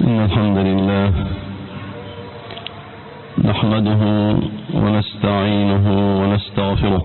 إن الحمد لله نحمده ونستعينه ونستغفره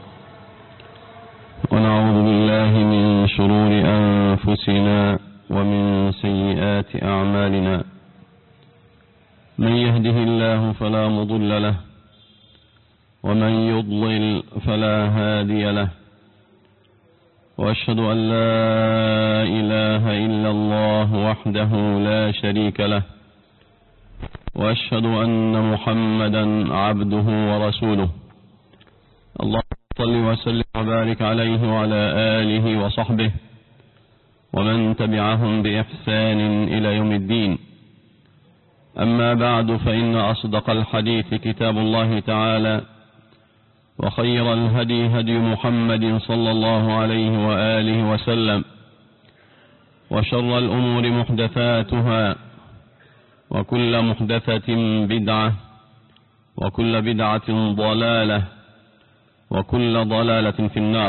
ونعوذ بالله من شرور أنفسنا ومن سيئات أعمالنا. من يهده الله فلا مضل له ومن يضلل فلا هادي له، وأشهد أن لا إله إلا الله وحده لا شريك له، وأشهد أن محمدا عبده ورسوله. اللهم صل وسلم وبارك عليه وعلى آله وصحبه ومن تبعهم بإحسان إلى يوم الدين. أما بعد، فإن أصدق الحديث كتاب الله تعالى، وخير الهدي هدي محمد صلى الله عليه وآله وسلم، وشر الأمور محدثاتها، وكل محدثة بدعة، وكل بدعة ضلالة، وكل ضلالة في النار.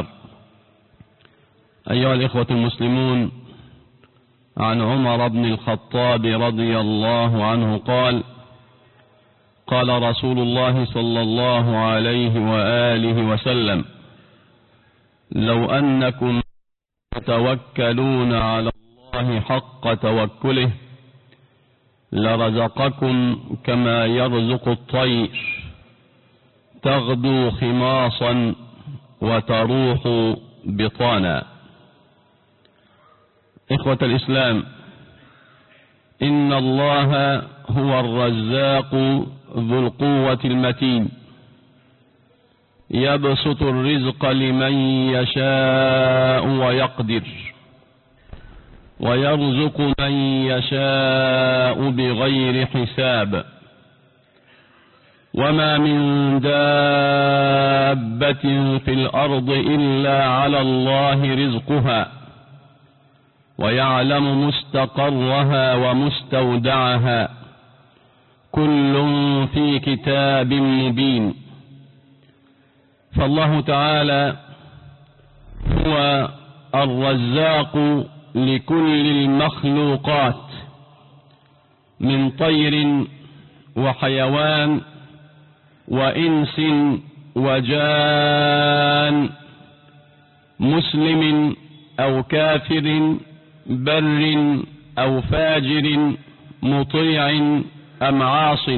أيها الإخوة المسلمون، عن عمر بن الخطاب رضي الله عنه قال: قال رسول الله صلى الله عليه وآله وسلم: لو أنكم تتوكلون على الله حق توكله لرزقكم كما يرزق الطير، تغدو خماصا وتروح بطانا. إخوة الإسلام، إن الله هو الرزاق ذو القوة المتين، يبسط الرزق لمن يشاء ويقدر، ويرزق من يشاء بغير حساب. وما من دابة في الأرض إلا على الله رزقها، ويعلم مستقرها ومستودعها، كل في كتاب مبين. فالله تعالى هو الرزاق لكل المخلوقات من طير وحيوان وإنس وجان، مسلم أو كافر، بر أو فاجر، مطيع أم عاص.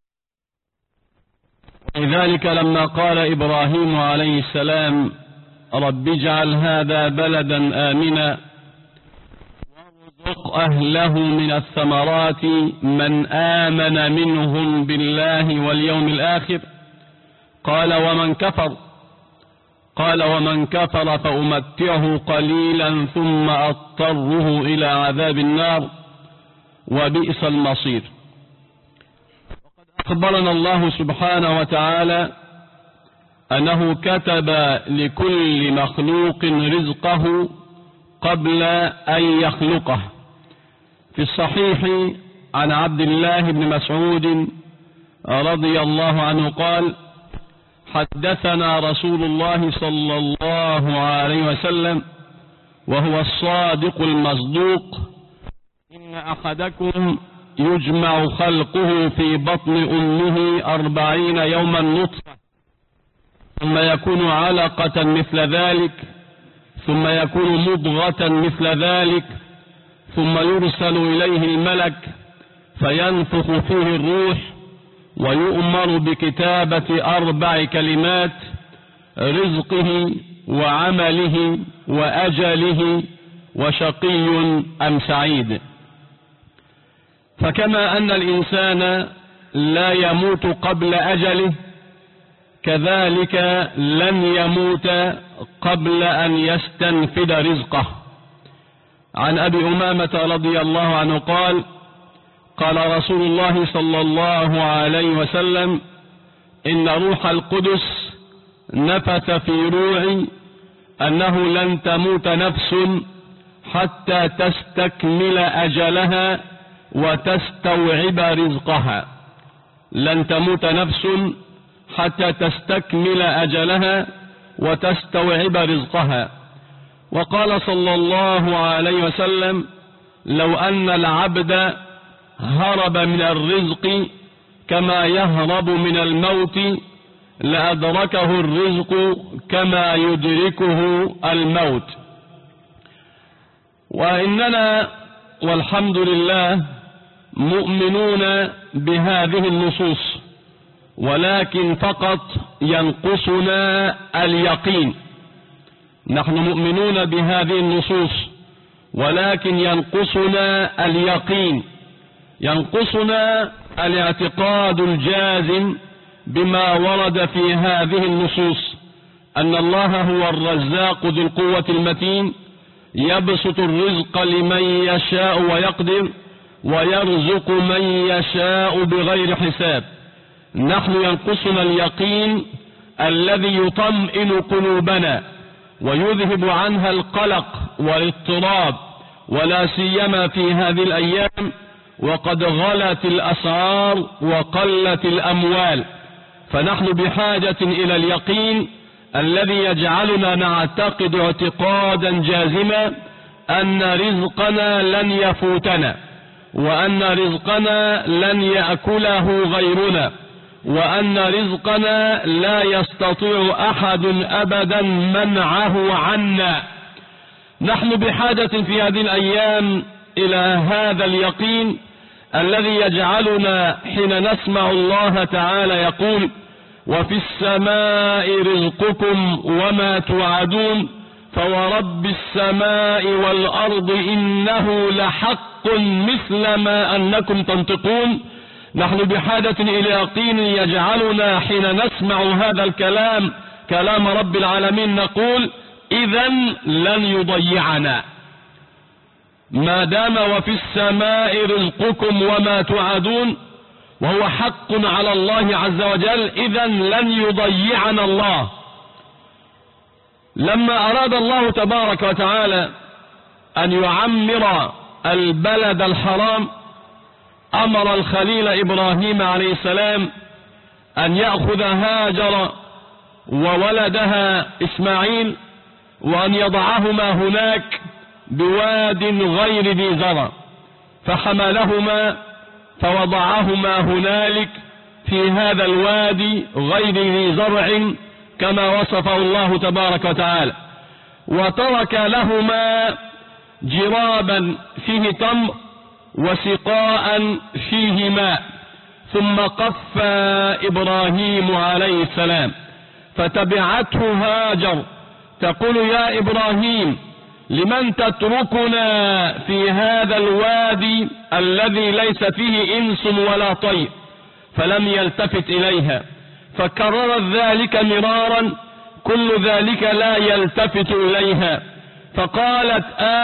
لذلك لما قال إبراهيم عليه السلام: رب اجعل هذا بلدا آمنا وارزق أهله من الثمرات من آمن منهم بالله واليوم الآخر، قال ومن كفر؟ قال ومن كفر فأمتعه قليلا ثم أضطره إلى عذاب النار وبئس المصير. وقد أخبرنا الله سبحانه وتعالى أنه كتب لكل مخلوق رزقه قبل أن يخلقه. في الصحيح عن عبد الله بن مسعود رضي الله عنه قال: حدثنا رسول الله صلى الله عليه وسلم وهو الصادق المصدوق: إن أحدكم يجمع خلقه في بطن أمه 40 يوما نطفة، ثم يكون علقة مثل ذلك، ثم يكون مضغة مثل ذلك، ثم يرسل إليه الملك فينفخ فيه الروح، ويؤمر بكتابة 4 كلمات: رزقه وعمله وأجله وشقي أم سعيد. فكما أن الإنسان لا يموت قبل أجله، كذلك لن يموت قبل أن يستنفد رزقه. عن أبي أمامة رضي الله عنه قال: قال رسول الله صلى الله عليه وسلم: إن روح القدس نفث في روعي أنه لن تموت نفس حتى تستكمل أجلها وتستوعب رزقها. لن تموت نفس حتى تستكمل أجلها وتستوعب رزقها. وقال صلى الله عليه وسلم: لو أن العبد هرب من الرزق كما يهرب من الموت لأدركه الرزق كما يدركه الموت. وإننا والحمد لله مؤمنون بهذه النصوص، ولكن فقط ينقصنا اليقين. نحن مؤمنون بهذه النصوص ولكن ينقصنا اليقين، ينقصنا الاعتقاد الجازم بما ورد في هذه النصوص، أن الله هو الرزاق ذو القوة المتين، يبسط الرزق لمن يشاء ويقدر، ويرزق من يشاء بغير حساب. نحن ينقصنا اليقين الذي يطمئن قلوبنا ويذهب عنها القلق والاضطراب، ولا سيما في هذه الأيام وقد غلت الأسعار وقلت الأموال. فنحن بحاجة إلى اليقين الذي يجعلنا نعتقد اعتقادا جازما أن رزقنا لن يفوتنا، وأن رزقنا لن يأكله غيرنا، وأن رزقنا لا يستطيع أحد أبدا منعه عنا. نحن بحاجة في هذه الأيام إلى هذا اليقين الذي يجعلنا حين نسمع الله تعالى يقول: وفي السماء رزقكم وما توعدون فورب السماء والأرض إنه لحق مثل ما أنكم تنطقون. نحن بحاجة إلى يقين يجعلنا حين نسمع هذا الكلام كلام رب العالمين نقول: إذن لن يضيعنا، ما دام وفي السماء رزقكم وما توعدون وهو حق على الله عز وجل، إذن لن يضيعنا الله. لما أراد الله تبارك وتعالى أن يعمر البلد الحرام أمر الخليل إبراهيم عليه السلام أن يأخذ هاجر وولدها إسماعيل وأن يضعهما هناك بواد غير ذي زرع، فحملهما فوضعهما هنالك في هذا الوادي غير ذي زرع كما وصفه الله تبارك وتعالى، وترك لهما جرابا فيه تمر وسقاء فيه ماء، ثم قفى إبراهيم عليه السلام، فتبعته هاجر تقول: يا إبراهيم لمن تتركنا في هذا الوادي الذي ليس فيه إنس ولا طير؟ فلم يلتفت إليها، فكررت ذلك مرارا، كل ذلك لا يلتفت إليها، فقالت: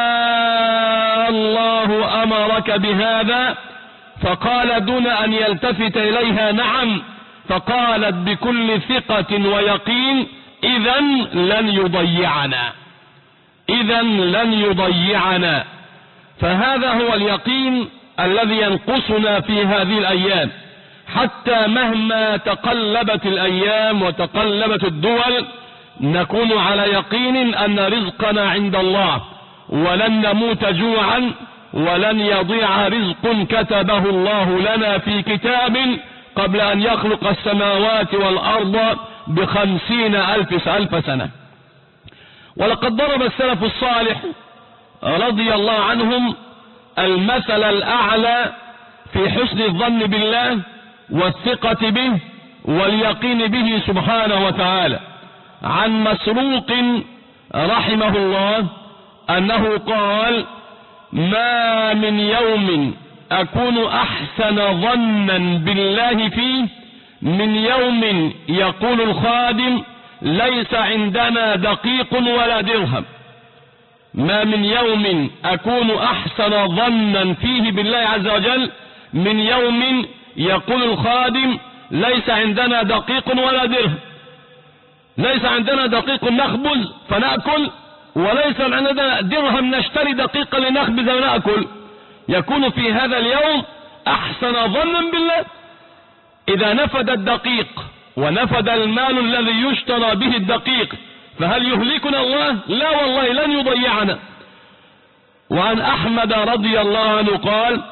الله أمرك بهذا؟ فقال دون أن يلتفت إليها: نعم. فقالت بكل ثقة ويقين: إذن لن يضيعنا، إذن لن يضيعنا. فهذا هو اليقين الذي ينقصنا في هذه الأيام، حتى مهما تقلبت الأيام وتقلبت الدول نكون على يقين أن رزقنا عند الله، ولن نموت جوعا، ولن يضيع رزق كتبه الله لنا في كتاب قبل أن يخلق السماوات والأرض ب50,000 سنة. ولقد ضرب السلف الصالح رضي الله عنهم المثل الأعلى في حسن الظن بالله والثقة به واليقين به سبحانه وتعالى. عن مسروق رحمه الله أنه قال: ما من يوم أكون أحسن ظنا بالله فيه من يوم يقول الخادم: ليس عندنا دقيق ولا درهم. ما من يوم أكون أحسن ظنا فيه بالله عز وجل من يوم يقول الخادم: ليس عندنا دقيق ولا درهم. ليس عندنا دقيق نخبز فنأكل، وليس عندنا درهم نشتري دقيقا لنخبز ونأكل. يكون في هذا اليوم أحسن ظنا بالله. إذا نفد الدقيق ونفد المال الذي يشترى به الدقيق فهل يهلكنا الله؟ لا والله، لن يضيعنا. وعن أحمد رضي الله عنه قال: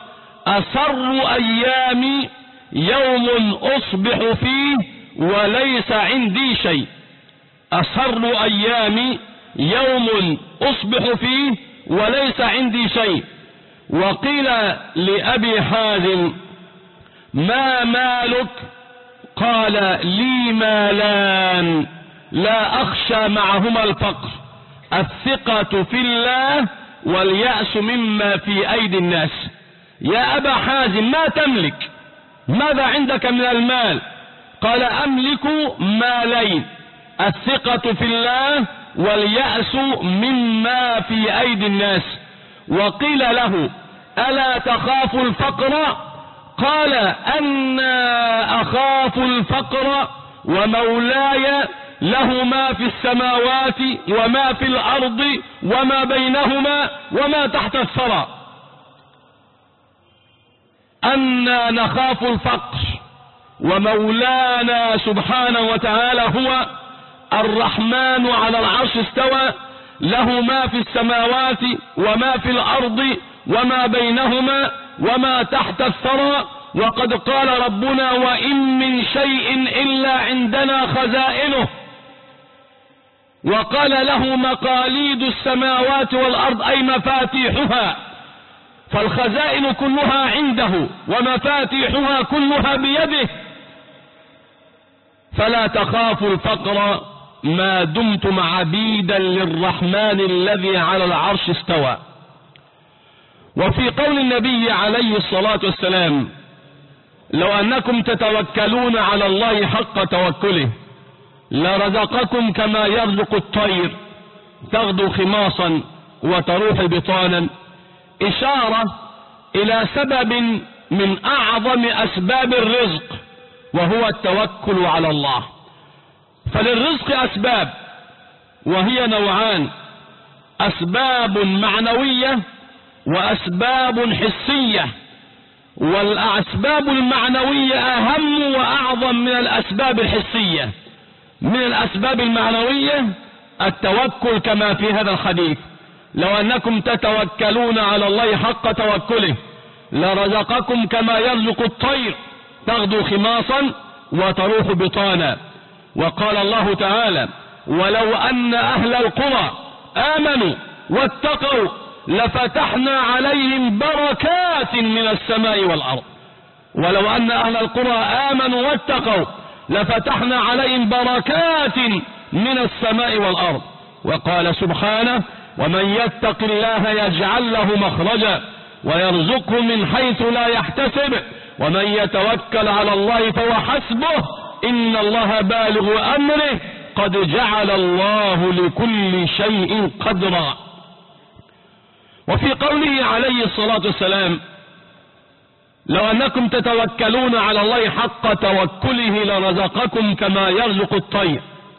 أسر أيامي يوم أصبح فيه وليس عندي شيء. أسر أيامي يوم أصبح فيه وليس عندي شيء. وقيل لأبي حازم ما مالك؟ قال لي مالان لا أخشى معهما الفقر، الثقة في الله واليأس مما في أيدي الناس. يا أبا حازم ما تملك؟ ماذا عندك من المال؟ قال أملك مالين، الثقة في الله واليأس مما في أيدي الناس. وقيل له ألا تخاف الفقر؟ قال أنا أخاف الفقر ومولاي له ما في السماوات وما في الأرض وما بينهما وما تحت الثرى. أنا نخاف الفقر ومولانا سبحانه وتعالى هو الرحمن على العرش استوى، له ما في السماوات وما في الأرض وما بينهما وما تحت الثرى. وقد قال ربنا وإن من شيء إلا عندنا خزائنه، وقال له مقاليد السماوات والأرض أي مفاتيحها، فالخزائن كلها عنده ومفاتيحها كلها بيده. فلا تخافوا الفقر ما دمتم عبيدا للرحمن الذي على العرش استوى. وفي قول النبي عليه الصلاة والسلام لو أنكم تتوكلون على الله حق توكله لرزقكم كما يرزق الطير تغدو خماصا وتروح بطانا، إشارة إلى سبب من أعظم أسباب الرزق وهو التوكل على الله. فللرزق أسباب وهي نوعان، أسباب معنوية وأسباب حسية. والأسباب المعنوية أهم وأعظم من الأسباب الحسية. من الأسباب المعنوية التوكل كما في هذا الحديث لو أنكم تتوكلون على الله حق توكله لرزقكم كما يرزق الطير تغدو خماصا وتروح بطانا. وقال الله تعالى ولو أن أهل القرى آمنوا واتقوا لفتحنا عليهم بركات من السماء والأرض. ولو أن أهل القرى آمنوا واتقوا لفتحنا عليهم بركات من السماء والأرض. وقال سبحانه ومن يتق الله يجعل له مخرجا ويرزقه من حيث لا يحتسب ومن يتوكل على الله فهو حسبه إن الله بالغ أمره قد جعل الله لكل شيء قدرا. وفي قوله عليه الصلاة والسلام لو أنكم تتوكلون على الله حق توكله لرزقكم كما يرزق الطير،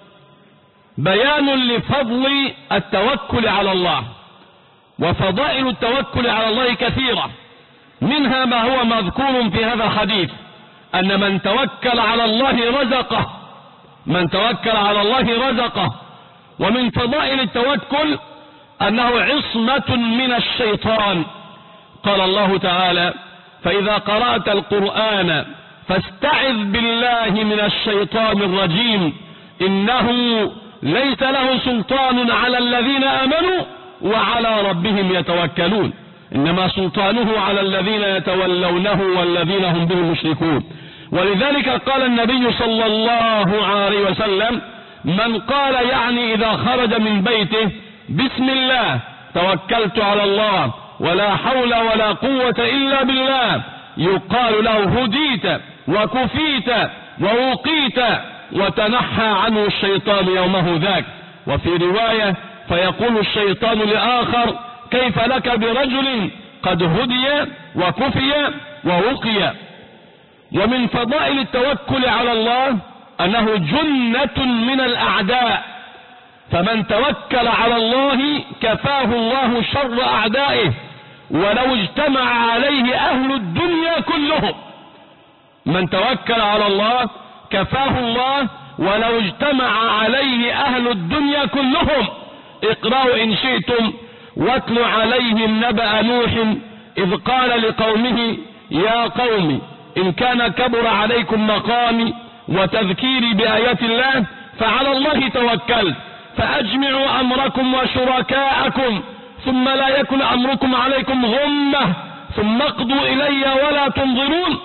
بيان لفضل التوكل على الله. وفضائل التوكل على الله كثيرة، منها ما هو مذكور في هذا الحديث أن من توكل على الله رزقه، من توكل على الله رزقه. ومن فضائل التوكل أنه عصمة من الشيطان. قال الله تعالى فإذا قرأت القرآن فاستعذ بالله من الشيطان الرجيم إنه ليس له سلطان على الذين آمنوا وعلى ربهم يتوكلون، إنما سلطانه على الذين يتولونه والذين هم به مشركون. ولذلك قال النبي صلى الله عليه وسلم من قال يعني إذا خرج من بيته بسم الله توكلت على الله ولا حول ولا قوة إلا بالله يقال له هديت وكفيت ووقيت وتنحى عنه الشيطان يومه ذاك. وفي رواية فيقول الشيطان لآخر كيف لك برجل قد هدي وكفي ووقي. ومن فضائل التوكل على الله أنه جنة من الأعداء، فمن توكل على الله كفاه الله شر أعدائه ولو اجتمع عليه أهل الدنيا كلهم. من توكل على الله كفاه الله ولو اجتمع عليه أهل الدنيا كلهم. اقرأوا إن شئتم واتلوا عليهم نبأ نوح إذ قال لقومه يا قوم إن كان كبر عليكم مقامي وتذكيري بآيات الله فعلى الله توكلت فأجمعوا أمركم وشركاءكم ثم لا يكن أمركم عليكم غمة ثم اقضوا إلي ولا تنظرون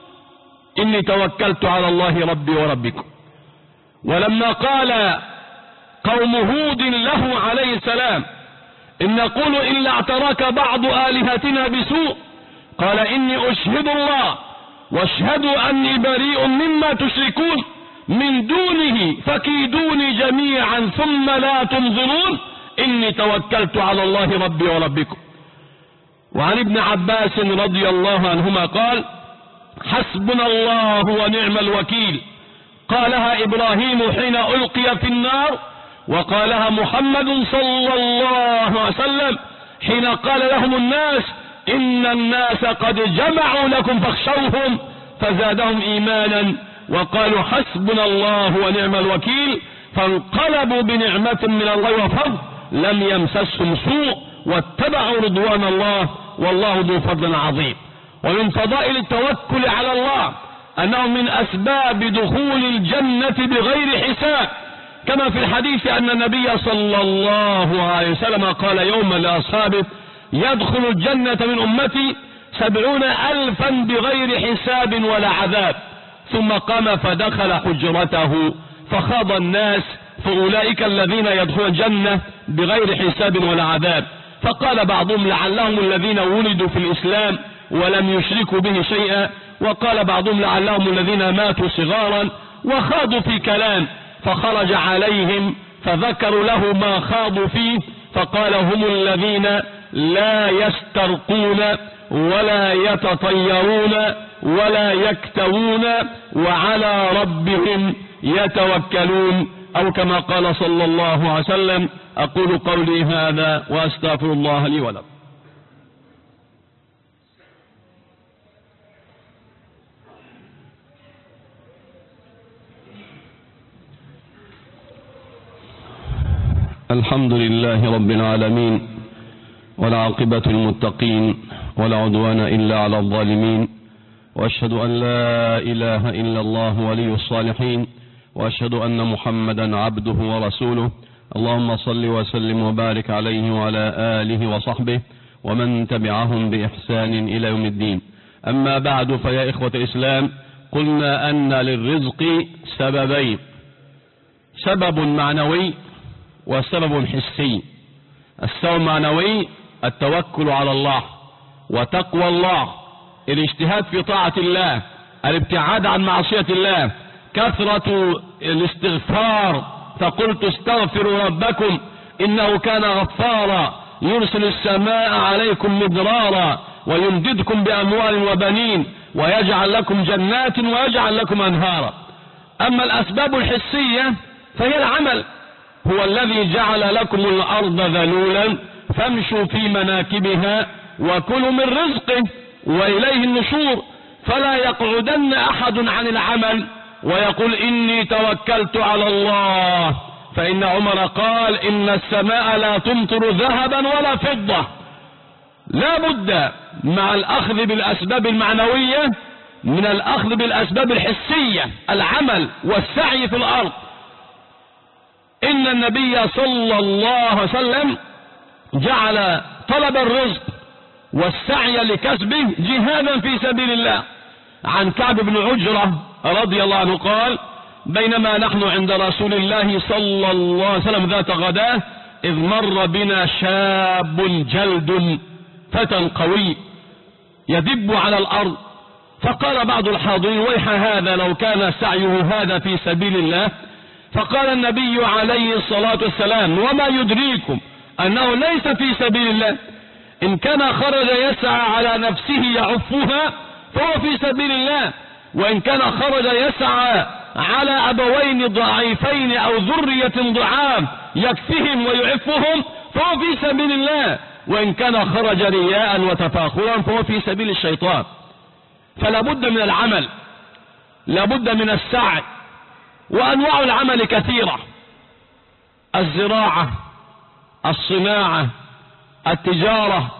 إني توكلت على الله ربي وربكم. ولما قال قوم هود له عليه السلام إن نقول إلا اعتراك بعض آلهتنا بسوء قال إني أشهد الله واشهدوا أني بريء مما تشركون من دونه فكيدوني جميعا ثم لا تنظرون إني توكلت على الله ربي وربكم. وعن ابن عباس رضي الله عنهما قال حسبنا الله ونعم الوكيل قالها إبراهيم حين ألقي في النار وقالها محمد صلى الله عليه وسلم حين قال لهم الناس إن الناس قد جمعوا لكم فاخشوهم فزادهم إيمانا وقالوا حسبنا الله ونعم الوكيل فانقلبوا بنعمة من الله وفضل لم يمسسهم سوء واتبعوا رضوان الله والله ذو فضل عظيم. ومن فضائل التوكل على الله أنه من أسباب دخول الجنة بغير حساب كما في الحديث أن النبي صلى الله عليه وسلم قال يوما لأصحابه يدخل الجنة من أمتي 70,000 بغير حساب ولا عذاب ثم قام فدخل حجرته فخاض الناس فأولئك الذين يدخلون الجنة بغير حساب ولا عذاب. فقال بعضهم لعلهم الذين ولدوا في الإسلام ولم يشركوا به شيئا وقال بعضهم لعلهم الذين ماتوا صغارا وخاضوا في كلام فخرج عليهم فذكروا له ما خاضوا فيه فقال هم الذين لا يسترقون ولا يتطيرون ولا يكتوون وعلى ربهم يتوكلون أو كما قال صلى الله عليه وسلم. أقول قولي هذا وأستغفر الله لي ولكم. الحمد لله رب العالمين والعاقبة للمتقين ولا عدوان إلا على الظالمين وأشهد أن لا إله إلا الله ولي الصالحين وأشهد أن محمدا عبده ورسوله اللهم صل وسلم وبارك عليه وعلى آله وصحبه ومن تبعهم بإحسان إلى يوم الدين. أما بعد فيا إخوة الإسلام قلنا أن للرزق سببين سبب معنوي وسبب حسي. السبب المعنوي التوكل على الله وتقوى الله الاجتهاد في طاعة الله الابتعاد عن معصية الله كثرة الاستغفار فقلت استغفروا ربكم إنه كان غفارا يرسل السماء عليكم مدرارا ويمددكم بأموال وبنين ويجعل لكم جنات ويجعل لكم أنهارا. أما الأسباب الحسية فهي العمل هو الذي جعل لكم الأرض ذلولا فامشوا في مناكبها وكلوا من رزقه وإليه النشور. فلا يقعدن أحد عن العمل ويقول إني توكلت على الله فإن عمر قال إن السماء لا تمطر ذهبا ولا فضة. لا بد مع الأخذ بالأسباب المعنوية من الأخذ بالأسباب الحسية العمل والسعي في الأرض. إن النبي صلى الله عليه وسلم جعل طلب الرزق والسعي لكسبه جهادا في سبيل الله. عن كعب بن عجرة رضي الله عنه قال بينما نحن عند رسول الله صلى الله عليه وسلم ذات غداة إذ مر بنا شاب جلد فتى قوي يدب على الأرض فقال بعض الحاضرين ويح هذا لو كان سعيه هذا في سبيل الله. فقال النبي عليه الصلاة والسلام وما يدريكم أنه ليس في سبيل الله إن كان خرج يسعى على نفسه يعفها فهو في سبيل الله وإن كان خرج يسعى على أبوين ضعيفين أو ذرية ضعاف يكفهم ويعفهم فهو في سبيل الله وإن كان خرج رياء وتفاخرا فهو في سبيل الشيطان. فلا بد من العمل لا بد من السعي وأنواع العمل كثيرة الزراعة الصناعة التجارة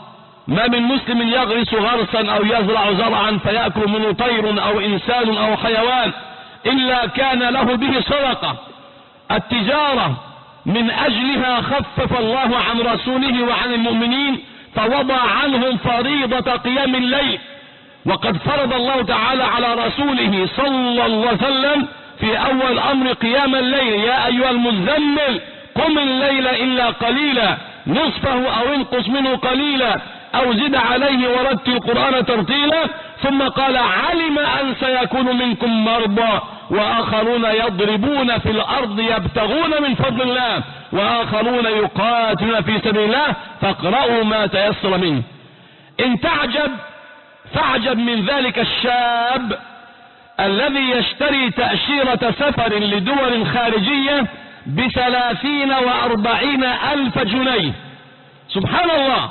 ما من مسلم يغرس غرسا أو يزرع زرعا فيأكل منه طير أو إنسان أو حيوان إلا كان له به صدقة. التجارة من أجلها خفف الله عن رسوله وعن المؤمنين فوضع عنهم فريضة قيام الليل، وقد فرض الله تعالى على رسوله صلى الله عليه وسلم في أول أمر قيام الليل: يا أيها المزمل قم الليل إلا قليلا نصفه أو انقص منه قليلا أو زد عليه ورتل القرآن ترتيلا. ثم قال: علم أن سيكون منكم مرضى وآخرون يضربون في الأرض يبتغون من فضل الله وآخرون يقاتلون في سبيل الله فاقرأوا ما تيسر منه. إن تعجب فاعجب من ذلك الشاب الذي يشتري تأشيرة سفر لدول خارجية ب30 و40 ألف جنيه. سبحان الله،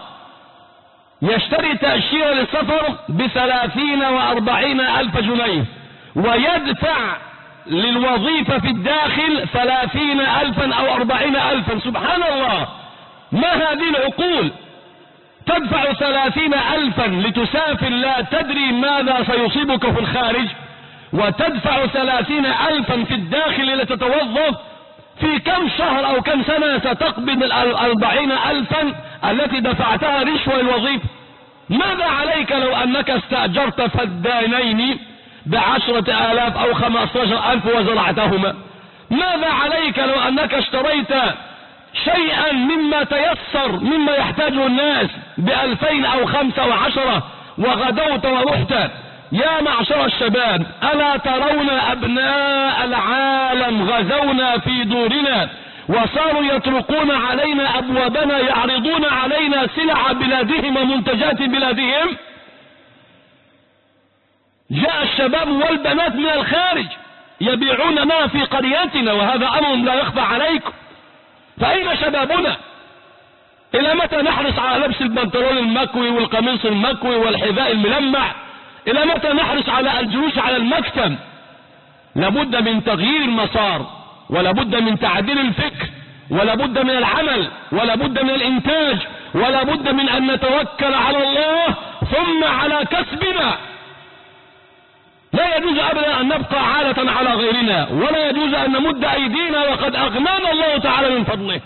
يشتري تأشيرة للسفر ب30 و40 ألف جنيه ويدفع للوظيفة في الداخل 30 ألفا أو 40 ألفا. سبحان الله، ما هذه العقول؟ تدفع 30 ألفا لتسافر لا تدري ماذا سيصيبك في الخارج، وتدفع 30 ألفا في الداخل لتتوظف. في كم شهر أو كم سنة ستقبض 40 ألفا التي دفعتها رشوة الوظيفة؟ ماذا عليك لو أنك استأجرت فدانين ب10,000 أو 15,000 وزرعتهما؟ ماذا عليك لو أنك اشتريت شيئا مما تيسر مما يحتاجه الناس ب2000 أو 5 و10 وغدوت ورحت؟ يا معشر الشباب، ألا ترون أبناء العالم غزونا في دورنا وصاروا يطرقون علينا أبوابنا يعرضون علينا سلع بلادهم ومنتجات بلادهم؟ جاء الشباب والبنات من الخارج يبيعون ما في قريتنا، وهذا أمر لا يخفى عليكم. فأين شبابنا؟ إلى متى نحرص على لبس البنطلون المكوي والقميص المكوي والحذاء الملمع؟ إلى متى نحرص على الجلوس على المكتب؟ لابد من تغيير المسار، ولابد من تعديل الفكر، ولابد من العمل، ولابد من الإنتاج، ولابد من أن نتوكل على الله ثم على كسبنا. لا يجوز أبدا أن نبقى عالة على غيرنا، ولا يجوز أن نمد أيدينا وقد أغنانا الله تعالى من فضله.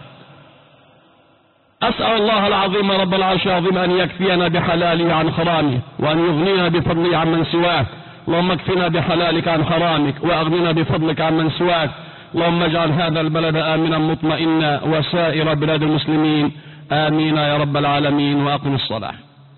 أسأل الله العظيم رب العرش العظيم أن يكفينا بحلاله عن حرامه، وأن يغنينا بفضله عن من سواه. اللهم اكفنا بحلالك عن حرامك، وأغننا بفضلك عن من سواك. اللهم اجعل هذا البلد آمنا مطمئنا وسائر بلاد المسلمين، آمين يا رب العالمين. وأقم الصلاة.